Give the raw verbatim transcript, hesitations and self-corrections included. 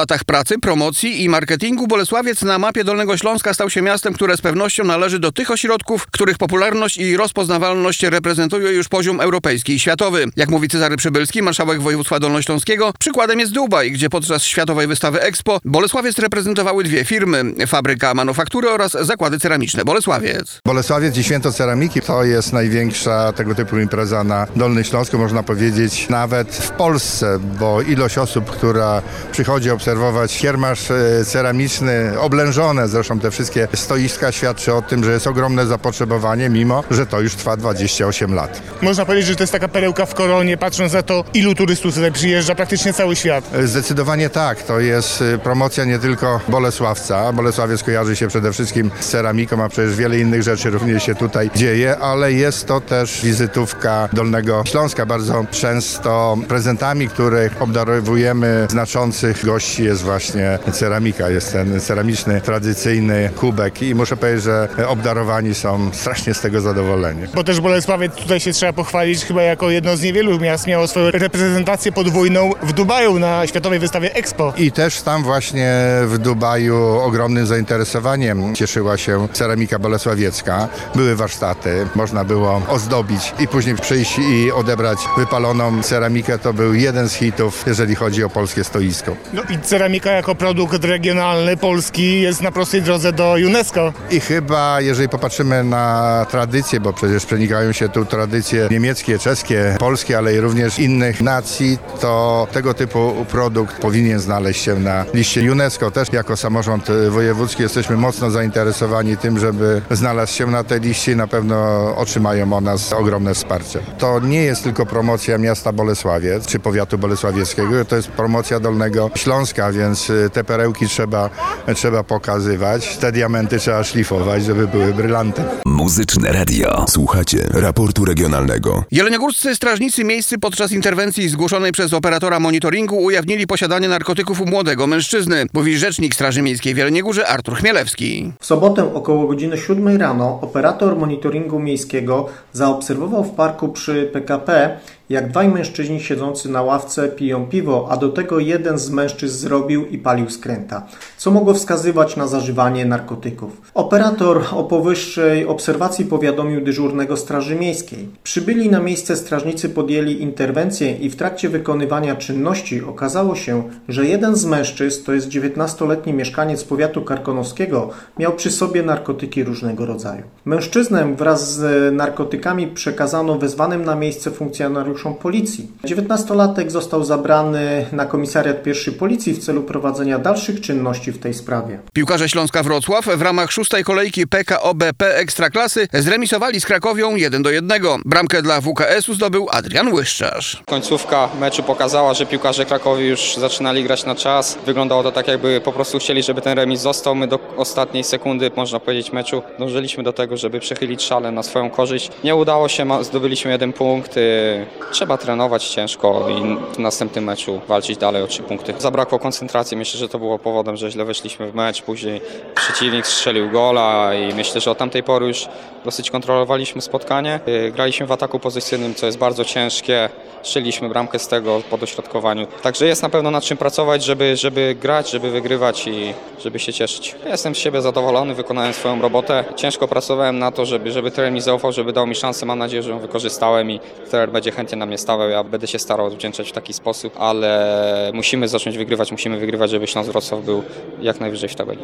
latach pracy, promocji i marketingu Bolesławiec na mapie Dolnego Śląska stał się miastem, które z pewnością należy do tych ośrodków, których popularność i rozpoznawalność reprezentują już poziom europejski i światowy. Jak mówi Cezary Przybylski, marszałek województwa dolnośląskiego, przykładem jest Dubaj, gdzie podczas Światowej Wystawy Expo Bolesławiec reprezentowały dwie firmy, Fabryka Manufaktury oraz Zakłady Ceramiczne Bolesławiec. Bolesławiec i Święto Ceramiki to jest największa tego typu impreza na Dolnym Śląsku, można powiedzieć nawet w Polsce, bo ilość osób, która przychodzi obserwować kiermasz ceramiczny, oblężone zresztą te wszystkie stoiska, świadczy o tym, że jest ogromne zapotrzebowanie, mimo że to już trwa dwadzieścia osiem lat. Można powiedzieć, że to jest taka perełka w koronie, patrząc na to, ilu turystów tutaj przyjeżdża, praktycznie cały świat. Zdecydowanie tak, to jest promocja nie tylko Bolesławca. Bolesławiec kojarzy się przede wszystkim z ceramiką, a przecież wiele innych rzeczy również się tutaj dzieje, ale jest to też wizytówka Dolnego Śląska. Bardzo często prezentami, których obdarowujemy znaczących gości, jest właśnie ceramika. Jest ten ceramiczny, tradycyjny kubek i muszę powiedzieć, że obdarowani są strasznie z tego zadowoleni. Bo też Bolesławiec, tutaj się trzeba pochwalić, chyba jako jedno z niewielu miast miało swoją reprezentację podwójną w Dubaju na Światowej Wystawie Expo. I też tam właśnie w Dubaju ogromnym zainteresowaniem cieszyła się ceramika bolesławiecka. Były warsztaty, można było ozdobić i później przyjść i odebrać wypaloną ceramikę. To był jeden z hitów, jeżeli chodzi o polskie stoisko. No i ceramika jako produkt regionalny, polski jest na prostej drodze do UNESCO. I chyba, jeżeli popatrzymy na tradycje, bo przecież przenikają się tu tradycje niemieckie, czeskie, polskie, ale i również innych nacji, to tego typu produkt powinien znaleźć się na liście UNESCO. Też jako samorząd wojewódzki jesteśmy mocno zainteresowani tym, żeby znalazł się na tej liście i na pewno otrzymają od nas ogromne wsparcie. To nie jest tylko promocja miasta Bolesławiec czy powiatu bolesławieckiego, to jest promocja Dolnego Śląska, więc te perełki trzeba, trzeba pokazywać, te diamenty trzeba szlifować, żeby były brylantem. Muzyczne radio. Słuchacie raportu regionalnego. Jeleniogórscy strażnicy miejscy podczas interwencji zgłoszonej przez operatora monitoringu ujawnili posiadanie narkotyków u młodego mężczyzny, mówi rzecznik Straży Miejskiej w Jeleniej Górze Artur Chmielewski. W sobotę około godziny siódmej rano operator monitoringu miejskiego zaobserwował w parku przy P K P, jak dwaj mężczyźni siedzący na ławce piją piwo, a do tego jeden z mężczyzn zrobił i palił skręta, co mogło wskazywać na zażywanie narkotyków. Operator o powyższej obserwacji powiadomił dyżurnego Straży Miejskiej. Przybyli na miejsce strażnicy podjęli interwencję i w trakcie wykonywania czynności okazało się, że jeden z mężczyzn, to jest dziewiętnastoletni mieszkaniec powiatu karkonoskiego, miał przy sobie narkotyki różnego rodzaju. Mężczyznę wraz z narkotykami przekazano wezwanym na miejsce funkcjonariuszom policji. dziewiętnastolatek został zabrany na komisariat pierwszy Policji w celu prowadzenia dalszych czynności w tej sprawie. Piłkarze Śląska Wrocław w ramach szóstej kolejki P K O B P Ekstraklasy zremisowali z Krakowią jeden do jednego. Bramkę dla W K S-u zdobył Adrian Łyszczarz. Końcówka meczu pokazała, że piłkarze Krakowi już zaczynali grać na czas. Wyglądało to tak, jakby po prostu chcieli, żeby ten remis został. My do ostatniej sekundy, można powiedzieć, meczu dążyliśmy do tego, żeby przechylić szale na swoją korzyść. Nie udało się, zdobyliśmy jeden punkt. Trzeba trenować ciężko i w następnym meczu walczyć dalej o trzy punkty. Zabrakło koncentracji, myślę, że to było powodem, że źle weszliśmy w mecz. Później przeciwnik strzelił gola i myślę, że od tamtej pory już dosyć kontrolowaliśmy spotkanie. Graliśmy w ataku pozycyjnym, co jest bardzo ciężkie. Strzeliliśmy bramkę z tego po dośrodkowaniu. Także jest na pewno nad czym pracować, żeby, żeby grać, żeby wygrywać i żeby się cieszyć. Ja jestem z siebie zadowolony, wykonałem swoją robotę. Ciężko pracowałem na to, żeby, żeby trener mi zaufał, żeby dał mi szansę. Mam nadzieję, że ją wykorzystałem i trener będzie chętnie na mnie stawał. Ja będę się starał odwdzięczać w taki sposób, ale musimy zacząć wygrywać, musimy wygrywać, żeby Śląsk Wrocław był jak najwyżej w tabeli.